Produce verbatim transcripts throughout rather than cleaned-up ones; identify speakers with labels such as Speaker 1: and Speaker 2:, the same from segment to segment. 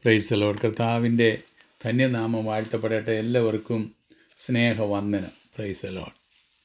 Speaker 1: Price the Lord. കർത്താവിൻ്റെ ധന്യനാമം വാഴ്ത്തപ്പെടട്ടെ. എല്ലാവർക്കും സ്നേഹവന്ദനം. Praise the Lord.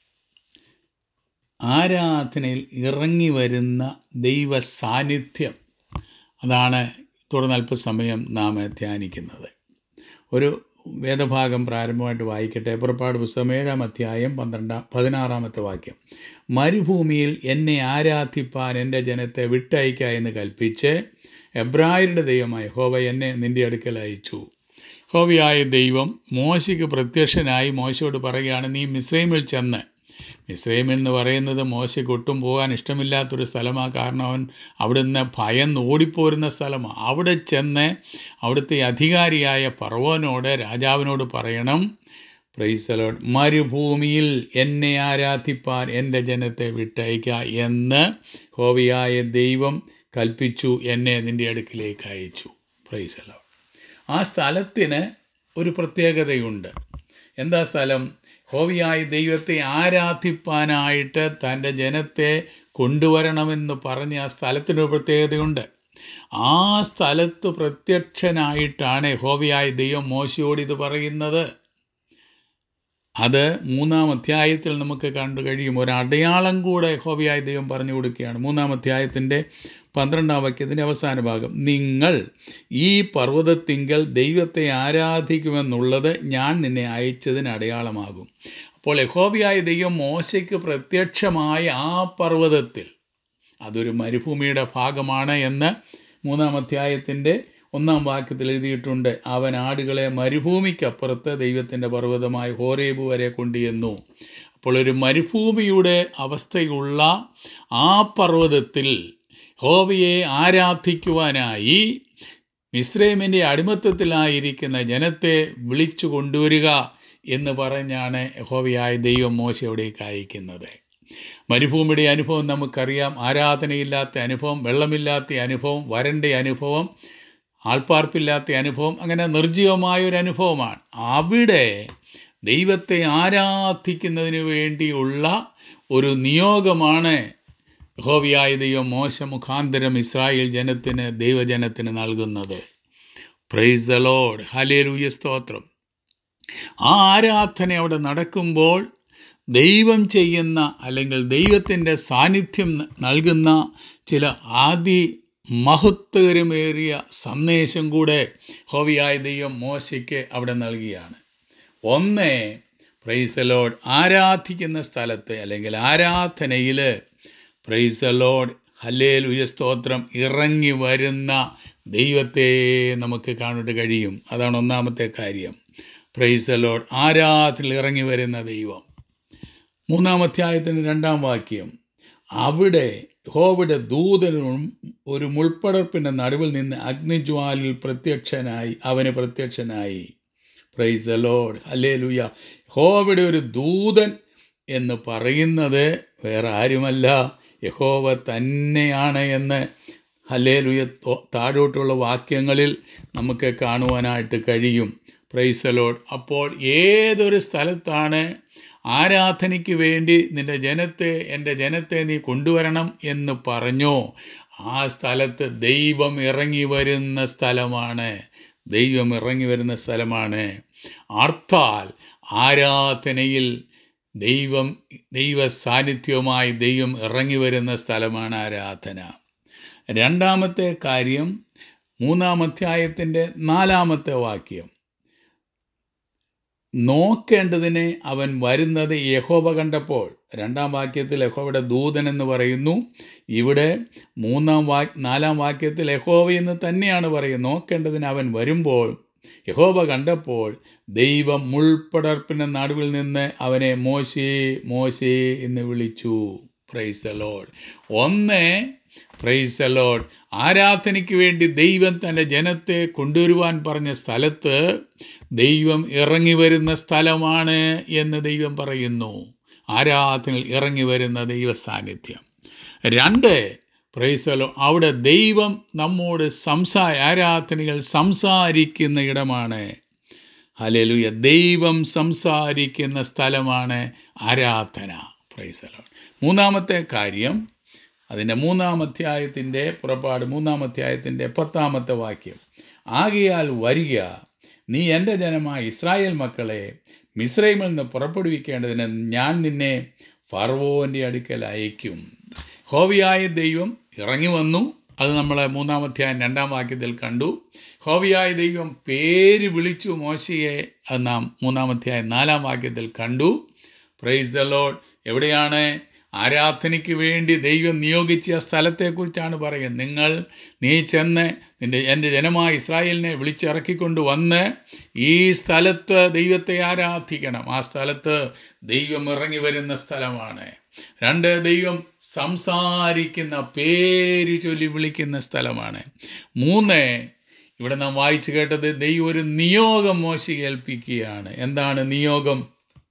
Speaker 1: ആരാധനയിൽ ഇറങ്ങി വരുന്ന ദൈവ സാന്നിധ്യം, അതാണ് തുടർന്ന് അല്പസമയം നാം ധ്യാനിക്കുന്നത്. ഒരു വേദഭാഗം പ്രാരംഭമായിട്ട് വായിക്കട്ടെ. പുറപ്പാട് പുസ്തകം ഏഴാം അധ്യായം പന്ത്രണ്ടാം പതിനാറാമത്തെ വാക്യം. മരുഭൂമിയിൽ എന്നെ ആരാധിപ്പാൻ എൻ്റെ ജനത്തെ വിട്ടയക്ക എന്ന് കൽപ്പിച്ച് എബ്രായരുടെ ദൈവമായ യഹോവ എന്നെ നിൻ്റെ അടുക്കൽ അയച്ചു. യഹോവയായ ദൈവം മോശയ്ക്ക് പ്രത്യക്ഷനായി മോശയോട് പറയുകയാണ്, നീ മിസ്രൈമിൽ ചെന്ന്. മിസ്രൈമിൽ എന്ന് പറയുന്നത് മോശയ്ക്ക് ഒട്ടും പോകാൻ ഇഷ്ടമില്ലാത്തൊരു സ്ഥലമാണ്. കാരണം അവൻ അവിടുന്ന് ഭയന്ന് ഓടിപ്പോരുന്ന സ്ഥലമാണ്. അവിടെ ചെന്ന് അവിടുത്തെ അധികാരിയായ ഫറവോനോട്, രാജാവിനോട് പറയണം, പ്രൈസ് ദി ലോർഡ്, മരുഭൂമിയിൽ എന്നെ ആരാധിപ്പാൻ എൻ്റെ ജനത്തെ വിട്ടയക്കുക എന്ന് യഹോവയായ ദൈവം കൽപ്പിച്ചു, എന്നെ നിൻ്റെ അടുക്കിലേക്ക് അയച്ചു. Praise the Lord. ആ സ്ഥലത്തിന് ഒരു പ്രത്യേകതയുണ്ട്. എന്താ സ്ഥലം? യഹോവയായ ദൈവത്തെ ആരാധിപ്പാനായിട്ട് തൻ്റെ ജനത്തെ കൊണ്ടുവരണമെന്ന് പറഞ്ഞ് ആ സ്ഥലത്തിനൊരു പ്രത്യേകതയുണ്ട്. ആ സ്ഥലത്ത് പ്രത്യക്ഷനായിട്ടാണ് യഹോവയായ ദൈവം മോശയോട് ഇത് പറയുന്നത്. അത് മൂന്നാം അധ്യായത്തിൽ നമുക്ക് കണ്ടു കഴിയും. ഒരടയാളം കൂടെ യഹോവയായ ദൈവം പറഞ്ഞു കൊടുക്കുകയാണ്. മൂന്നാം അധ്യായത്തിൻ്റെ പന്ത്രണ്ടാം വാക്യത്തിൻ്റെ അവസാന ഭാഗം. നിങ്ങൾ ഈ പർവ്വതത്തിങ്കൽ ദൈവത്തെ ആരാധിക്കുമെന്നുള്ളത് ഞാൻ നിന്നെ അയച്ചതിന് അടയാളമാകും. അപ്പോൾ യഹോവയായ ദൈവം മോശയ്ക്ക് പ്രത്യക്ഷമായ ആ പർവ്വതത്തിൽ, അതൊരു മരുഭൂമിയുടെ ഭാഗമാണ് എന്ന് മൂന്നാം അധ്യായത്തിൻ്റെ ഒന്നാം വാക്യത്തിൽ എഴുതിയിട്ടുണ്ട്. അവൻ ആടുകളെ മരുഭൂമിക്കപ്പുറത്ത് ദൈവത്തിൻ്റെ പർവ്വതമായ ഹോരേബ് വരെ കൊണ്ടുചെന്നു. അപ്പോൾ ഒരു മരുഭൂമിയുടെ അവസ്ഥയുള്ള ആ പർവ്വതത്തിൽ യഹോവയെ ആരാധിക്കുവാനായി മിസ്രൈമിൻ്റെ അടിമത്തത്തിലായിരിക്കുന്ന ജനത്തെ വിളിച്ചു കൊണ്ടുവരിക എന്ന് പറഞ്ഞാണ് യഹോവയായ ദൈവം മോശയോടേക്ക് അയക്കുന്നത്. മരുഭൂമിയുടെ അനുഭവം നമുക്കറിയാം. ആരാധനയില്ലാത്ത അനുഭവം, വെള്ളമില്ലാത്ത അനുഭവം, വരണ്ട അനുഭവം, ആൾപ്പാർപ്പില്ലാത്ത അനുഭവം, അങ്ങനെ നിർജ്ജീവമായൊരു അനുഭവമാണ്. അവിടെ ദൈവത്തെ ആരാധിക്കുന്നതിന് വേണ്ടിയുള്ള ഒരു നിയോഗമാണ് യഹോവയായ ദൈവം മോശ മുഖാന്തരം ഇസ്രായേൽ ജനത്തിന്, ദൈവജനത്തിന് നൽകുന്നത്. Price the Lord. ഹല്ലേലൂയ, സ്തോത്രം. ആ ആരാധന അവിടെ നടക്കുമ്പോൾ ദൈവം ചെയ്യുന്ന, അല്ലെങ്കിൽ ദൈവത്തിൻ്റെ സാന്നിധ്യം നൽകുന്ന ചില ആദി മഹത്വകരമേറിയ സന്ദേശം കൂടെ യഹോവയായ ദൈവം മോശയ്ക്ക് അവിടെ നൽകിയാണ്. ഒന്ന്, പ്രൈസ് ദി ലോർഡ്, ആരാധിക്കുന്ന സ്ഥലത്ത് അല്ലെങ്കിൽ ആരാധനയിൽ പ്രൈസ് ദി ലോർഡ്, ഹല്ലേലൂയ, സ്തോത്രം, ഇറങ്ങി വരുന്ന ദൈവത്തെ നമുക്ക് കാണാൻ കഴിയും. അതാണ് ഒന്നാമത്തെ കാര്യം. പ്രൈസ് ദി ലോർഡ്, ആരാധനയിൽ ഇറങ്ങി വരുന്ന ദൈവം. മൂന്നാം അധ്യായത്തിൻ്റെ രണ്ടാം വാക്യം. അവിടെ യഹോവയുടെ ദൂതനും ഒരു മുൾപ്പടർപ്പിൻ്റെ നടുവിൽ നിന്ന് അഗ്നിജ്വാലിൽ പ്രത്യക്ഷനായി അവന് പ്രത്യക്ഷനായി. Praise the Lord, hallelujah. യഹോവയുടെ ഒരു ദൂതൻ എന്ന് പറയുന്നത് വേറെ ആരുമല്ല, യഹോവ തന്നെയാണ് എന്ന് ഹല്ലേലൂയ താഴോട്ടുള്ള വാക്യങ്ങളിൽ നമുക്ക് കാണുവാനായിട്ട് കഴിയും. Praise the Lord. അപ്പോൾ ഏതൊരു സ്ഥലത്താണ് ആരാധനയ്ക്ക് വേണ്ടി നിൻ്റെ ജനത്തെ, എൻ്റെ ജനത്തെ നീ കൊണ്ടുവരണം എന്ന് പറഞ്ഞോ, ആ സ്ഥലത്ത് ദൈവം ഇറങ്ങി വരുന്ന സ്ഥലമാണ്. ദൈവം ഇറങ്ങി വരുന്ന സ്ഥലമാണ്. അർത്ഥാൽ ആരാധനയിൽ ദൈവം, ദൈവ സാന്നിധ്യവുമായി ദൈവം ഇറങ്ങി വരുന്ന സ്ഥലമാണ് ആരാധന. രണ്ടാമത്തെ കാര്യം, മൂന്നാം അധ്യായത്തിൻ്റെ നാലാമത്തെ വാക്യം. നോക്കേണ്ടതിനെ അവൻ വരുന്നത് യഹോവ കണ്ടപ്പോൾ. രണ്ടാം വാക്യത്തിൽ യഹോവയുടെ ദൂതൻ എന്ന് പറയുന്നു. ഇവിടെ മൂന്നാം വാ നാലാം വാക്യത്തിൽ യഹോവ എന്ന് തന്നെയാണ് പറയുന്നത്. നോക്കേണ്ടതിന് അവൻ വരുമ്പോൾ യഹോവ കണ്ടപ്പോൾ ദൈവം മുൾപ്പടർപ്പിൻ്റെ നടുവിൽ നിന്ന് അവനെ മോശേ മോശേ എന്ന് വിളിച്ചു. Praise the Lord. ഒന്ന്, പ്രൈസ് ദി ലോർഡ്, ആരാധനയ്ക്ക് വേണ്ടി ദൈവം തൻ്റെ ജനത്തെ കൊണ്ടുവരുവാൻ പറഞ്ഞ സ്ഥലത്ത് ദൈവം ഇറങ്ങി വരുന്ന സ്ഥലമാണ് എന്ന് ദൈവം പറയുന്നു. ആരാധനയിൽ ഇറങ്ങി വരുന്ന ദൈവ സാന്നിധ്യം. രണ്ട്, പ്രൈസ് ദി ലോർഡ്, അവിടെ ദൈവം നമ്മോട് സംസാ ആരാധനകൾ സംസാരിക്കുന്ന ഇടമാണ്. ഹല്ലേലൂയ. ദൈവം സംസാരിക്കുന്ന സ്ഥലമാണ് ആരാധന. Praise the Lord. മൂന്നാമത്തെ കാര്യം, അതിൻ്റെ മൂന്നാം അധ്യായത്തിൻ്റെ പുറപ്പാട് മൂന്നാം അധ്യായത്തിൻ്റെ പത്താമത്തെ വാക്യം. ആകയാൽ വരിക, നീ എൻ്റെ ജനമായ ഇസ്രായേൽ മക്കളെ മിസ്രൈമിൽ നിന്ന് പുറപ്പെടുവിക്കേണ്ടതിന് ഞാൻ നിന്നെ ഫറവോൻ്റെ അടുക്കൽ അയക്കും. യഹോവയായ ദൈവം ഇറങ്ങി വന്നു. അത് നമ്മൾ മൂന്നാമധ്യായം രണ്ടാം വാക്യത്തിൽ കണ്ടു. യഹോവയായ ദൈവം പേര് വിളിച്ചു മോശയെ, അത് നാം മൂന്നാമധ്യായം നാലാം വാക്യത്തിൽ കണ്ടു. Praise the Lord. എവിടെയാണ്? ആരാധനയ്ക്ക് വേണ്ടി ദൈവം നിയോഗിച്ച സ്ഥലത്തെക്കുറിച്ചാണ് പറയുന്നത്. നിങ്ങൾ നീ ചെന്ന് നിൻ്റെ എൻ്റെ ജനമായ ഇസ്രായേലിനെ വിളിച്ചിറക്കിക്കൊണ്ട് വന്ന് ഈ സ്ഥലത്ത് ദൈവത്തെ ആരാധിക്കണം. ആ സ്ഥലത്ത് ദൈവം ഇറങ്ങി വരുന്ന സ്ഥലമാണ്. രണ്ട്, ദൈവം സംസാരിക്കുന്ന, പേര് ചൊല്ലി വിളിക്കുന്ന സ്ഥലമാണ്. മൂന്ന്, ഇവിടെ നാം വായിച്ചു കേട്ടത് ദൈവം ഒരു നിയോഗം മോശയെ ഏൽപ്പിക്കുകയാണ്. എന്താണ് നിയോഗം?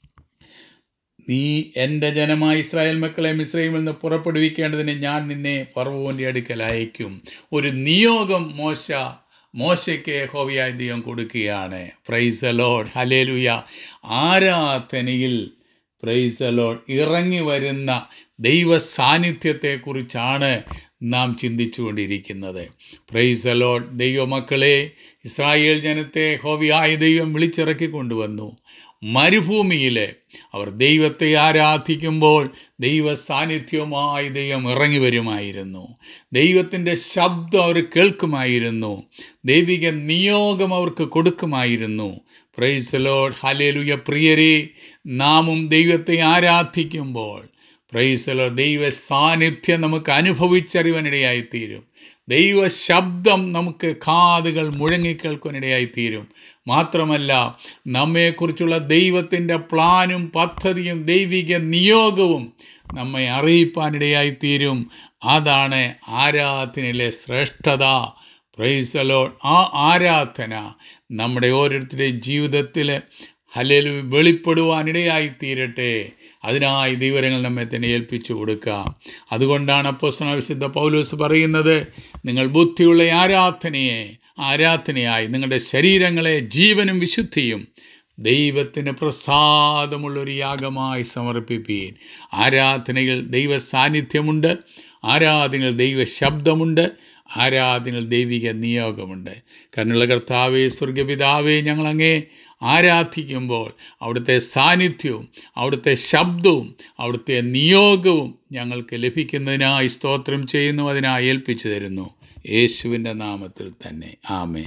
Speaker 1: നീ എൻ്റെ ജനമായ ഇസ്രായേൽ മക്കളെ മിസ്രൈമിൽ നിന്ന് പുറപ്പെടുവിക്കേണ്ടതിന് ഞാൻ നിന്നെ ഫറവോൻ്റെ അടുക്കൽ അയക്കും. ഒരു നിയോഗം മോശ മോശയ്ക്ക് യഹോവയായ ദൈവം കൊടുക്കുകയാണ്. Praise the Lord, hallelujah. ആരാധനയിൽ പ്രൈസ് ദി ലോർഡ് ഇറങ്ങി വരുന്ന ദൈവ സാന്നിധ്യത്തെക്കുറിച്ചാണ് നാം ചിന്തിച്ചു കൊണ്ടിരിക്കുന്നത്. Praise the Lord. ദൈവമക്കളെ, ഇസ്രായേൽ ജനത്തെ യഹോവയായ ദൈവം വിളിച്ചിറക്കി കൊണ്ടുവന്നു. മരുഭൂമിയിൽ അവർ ദൈവത്തെ ആരാധിക്കുമ്പോൾ ദൈവ സാന്നിധ്യവുമായി ദൈവം ഇറങ്ങി വരുമായിരുന്നു. ദൈവത്തിൻ്റെ ശബ്ദം അവർ കേൾക്കുമായിരുന്നു. ദൈവിക നിയോഗം അവർക്ക് കൊടുക്കുമായിരുന്നു. Praise the Lord, hallelujah. പ്രിയരെ, നാമും ദൈവത്തെ ആരാധിക്കുമ്പോൾ പ്രൈസ് ദി ലോർഡ് ദൈവ സാന്നിധ്യം നമുക്ക് അനുഭവിച്ചറിയാനിടയായിത്തീരും. ദൈവ ശബ്ദം നമുക്ക് കാതുകൾ മുഴങ്ങിക്കേൾക്കുവാനിടയായിത്തീരും. മാത്രമല്ല, നമ്മെക്കുറിച്ചുള്ള ദൈവത്തിൻ്റെ പ്ലാനും പദ്ധതിയും ദൈവിക നിയോഗവും നമ്മെ അറിയിപ്പാനിടയായിത്തീരും. അതാണ് ആരാധനയിലെ ശ്രേഷ്ഠത. Praise the Lord. ആ ആരാധന നമ്മുടെ ഓരോരുത്തരുടെയും ജീവിതത്തിൽ ഹല്ലേലൂയ വെളിപ്പെടുവാനിടയായിത്തീരട്ടെ. അതിനായി ദൈവങ്ങൾ നമ്മെ തന്നെ ഏൽപ്പിച്ചു കൊടുക്കാം. അതുകൊണ്ടാണ് അപ്പോസ്തലനായ വിശുദ്ധ പൗലോസ് പറയുന്നത്, നിങ്ങൾ ബുദ്ധിയുള്ള ആരാധനയെ ആരാധനയായി നിങ്ങളുടെ ശരീരങ്ങളെ ജീവനും വിശുദ്ധിയും ദൈവത്തിന് പ്രസാദമുള്ളൊരു യാഗമായി സമർപ്പിപ്പീൻ. ആരാധനയിൽ ദൈവ സാന്നിധ്യമുണ്ട്, ആരാധനയിൽ ദൈവ ശബ്ദമുണ്ട്, ആരാധനയിൽ ദൈവിക നിയോഗമുണ്ട്. കരുണയുള്ള കർത്താവേ, സ്വർഗപിതാവേ, ഞങ്ങളങ്ങേ ആരാധിക്കുമ്പോൾ അവിടുത്തെ സാന്നിധ്യവും അവിടുത്തെ ശബ്ദവും അവിടുത്തെ നിയോഗവും ഞങ്ങൾക്ക് ലഭിക്കുന്നതിനായി സ്തോത്രം ചെയ്യുന്നു. അതിനായി ഏൽപ്പിച്ചു തരുന്നു. യേശുവിൻ്റെ നാമത്തിൽ തന്നെ. ആമേൻ.